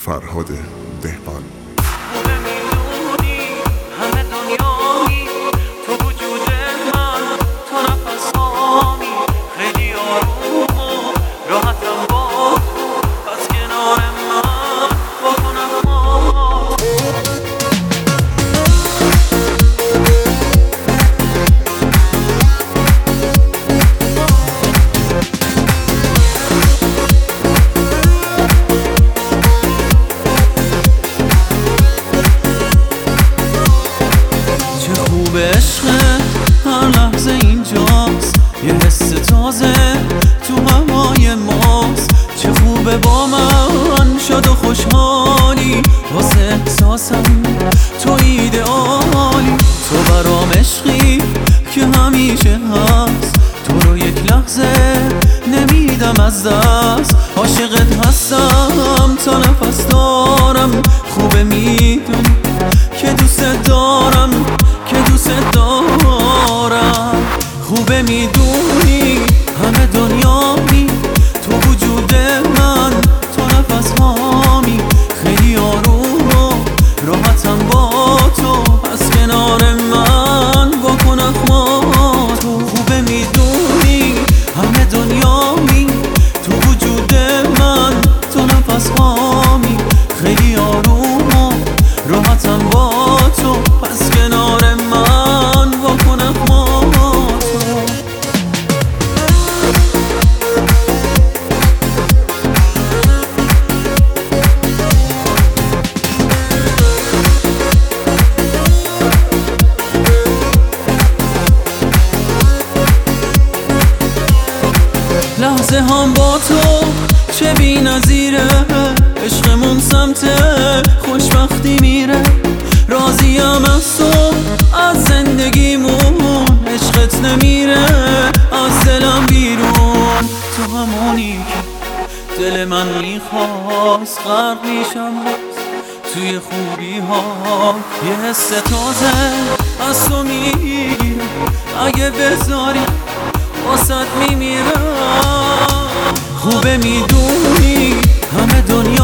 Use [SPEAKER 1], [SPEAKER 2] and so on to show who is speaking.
[SPEAKER 1] فرهاد دهقان.
[SPEAKER 2] همه دنیایی تو وجود من، تو نفسامی خیلی آروم و راحتم با تو، پس کنار من بکنم ما. عشق هر لحظه اینجاست، یه حس تازه تو هوای ماست. چه خوبه با من شاد و خوشحالی، واسه احساسم تو ایدئالی. تو برام عشقی که همیشه هست، تو رو یک لحظه نمیدم از دست. عاشقت هستم تا نفس دارم، خوبه میدونی که دوست دارم، که دوست دارم. خوبه میدونی همه دنیایی تو وجود من، تو نفس هامی خیلی آروم و راحتم با تو، پس کنار من بکن اخماتو. خوبه میدونی همه دنیایی تو وجود من، تو نفس هامی خیلی آروم و راحتم با تو، پس کنار من بکن اخماتو. لحظه هم با تو چه بی نظیره، عشقمون سمت خوشبختی میره. راضیم از تو از زندگیمون، عشقت نمیره از دلم بیرون. تو همونی که دل من میخواست، غرق میشم توی خوبی ها. یه حس تازه از تو میگیره، اگه بذاری واسط میمیرم. خوبه میدونی همه دنیا